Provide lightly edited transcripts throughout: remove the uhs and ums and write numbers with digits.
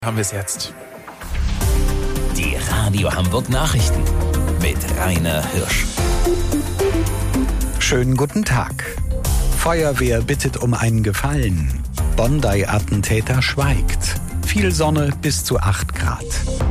Haben wir es jetzt. Die Radio Hamburg Nachrichten mit Rainer Hirsch. Schönen guten Tag. Feuerwehr bittet um einen Gefallen. Bondi-Attentäter schweigt. Viel Sonne bis zu 8 Grad.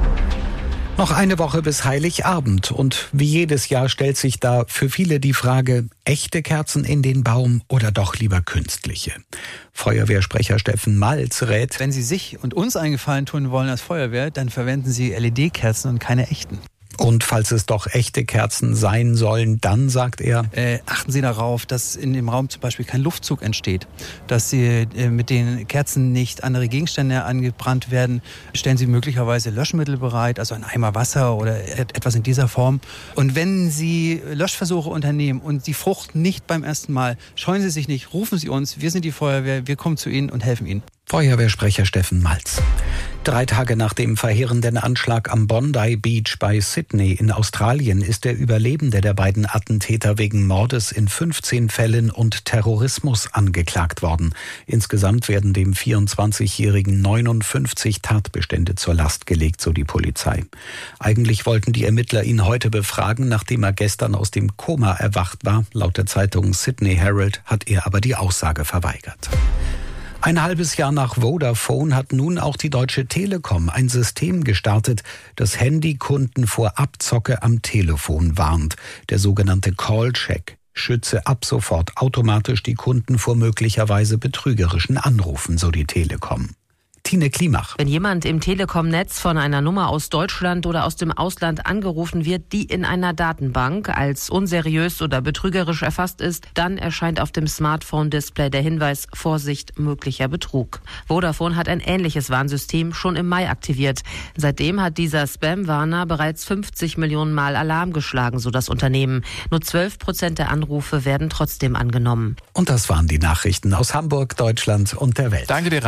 Noch eine Woche bis Heiligabend und wie jedes Jahr stellt sich da für viele die Frage, echte Kerzen in den Baum oder doch lieber künstliche? Feuerwehrsprecher Steffen Malz rät: Wenn Sie sich und uns einen Gefallen tun wollen als Feuerwehr, dann verwenden Sie LED-Kerzen und keine echten. Und falls es doch echte Kerzen sein sollen, dann, sagt er, achten Sie darauf, dass in dem Raum zum Beispiel kein Luftzug entsteht, dass Sie mit den Kerzen nicht andere Gegenstände angebrannt werden. Stellen Sie möglicherweise Löschmittel bereit, also ein Eimer Wasser oder etwas in dieser Form. Und wenn Sie Löschversuche unternehmen und die fruchten nicht beim ersten Mal, scheuen Sie sich nicht, rufen Sie uns, wir sind die Feuerwehr, wir kommen zu Ihnen und helfen Ihnen. Feuerwehrsprecher Steffen Malz. 3 Tage nach dem verheerenden Anschlag am Bondi Beach bei Sydney in Australien ist der Überlebende der beiden Attentäter wegen Mordes in 15 Fällen und Terrorismus angeklagt worden. Insgesamt werden dem 24-Jährigen 59 Tatbestände zur Last gelegt, so die Polizei. Eigentlich wollten die Ermittler ihn heute befragen, nachdem er gestern aus dem Koma erwacht war. Laut der Zeitung Sydney Herald hat er aber die Aussage verweigert. Ein halbes Jahr nach Vodafone hat nun auch die Deutsche Telekom ein System gestartet, das Handykunden vor Abzocke am Telefon warnt. Der sogenannte Call-Check schütze ab sofort automatisch die Kunden vor möglicherweise betrügerischen Anrufen, so die Telekom. Tine Klimach. Wenn jemand im Telekom-Netz von einer Nummer aus Deutschland oder aus dem Ausland angerufen wird, die in einer Datenbank als unseriös oder betrügerisch erfasst ist, dann erscheint auf dem Smartphone-Display der Hinweis: Vorsicht, möglicher Betrug. Vodafone hat ein ähnliches Warnsystem schon im Mai aktiviert. Seitdem hat dieser Spam-Warner bereits 50 Millionen Mal Alarm geschlagen, so das Unternehmen. Nur 12% der Anrufe werden trotzdem angenommen. Und das waren die Nachrichten aus Hamburg, Deutschland und der Welt. Danke dir, Rainer.